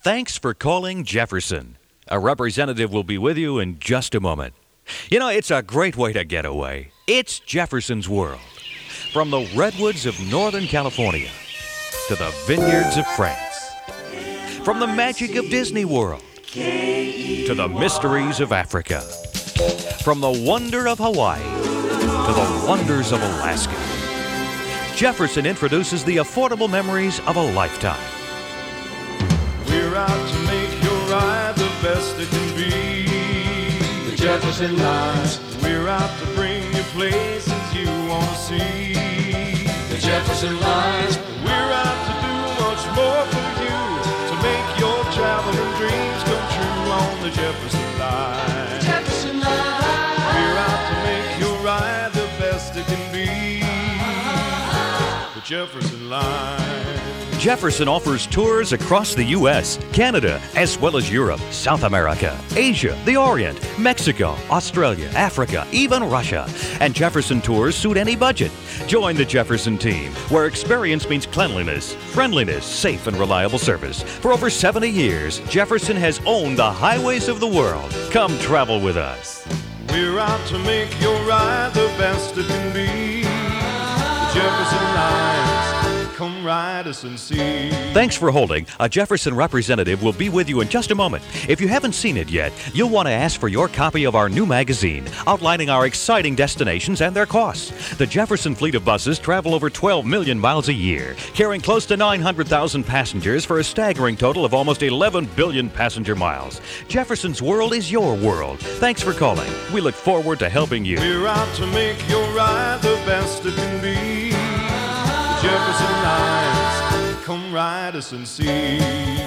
Thanks for calling Jefferson. A representative will be with you in just a moment. You know, it's a great way to get away. It's Jefferson's World. From the redwoods of Northern California to the vineyards of France. From the magic of Disney World to the mysteries of Africa. From the wonder of Hawaii to the wonders of Alaska. Jefferson introduces the affordable memories of a lifetime. We're out to make your ride the best it can be. The Jefferson Lines. We're out to bring you places you want to see. The Jefferson Lines. We're out to do much more for you, to make your traveling dreams come true on the Jefferson Line. Jefferson Line. We're out to make your ride the best it can be. The Jefferson Line. Jefferson offers tours across the U.S., Canada, as well as Europe, South America, Asia, the Orient, Mexico, Australia, Africa, even Russia. And Jefferson tours suit any budget. Join the Jefferson team, where experience means cleanliness, friendliness, safe and reliable service. For over 70 years, Jefferson has owned the highways of the world. Come travel with us. We're out to make your ride the best it can be. The Jefferson Lines. Come ride us and see. Thanks for holding. A Jefferson representative will be with you in just a moment. If you haven't seen it yet, you'll want to ask for your copy of our new magazine outlining our exciting destinations and their costs. The Jefferson fleet of buses travel over 12 million miles a year, carrying close to 900,000 passengers for a staggering total of almost 11 billion passenger miles. Jefferson's World is your world. Thanks for calling. We look forward to helping you. We're out to make your ride the best it can be. Jefferson Lines, come ride us and see.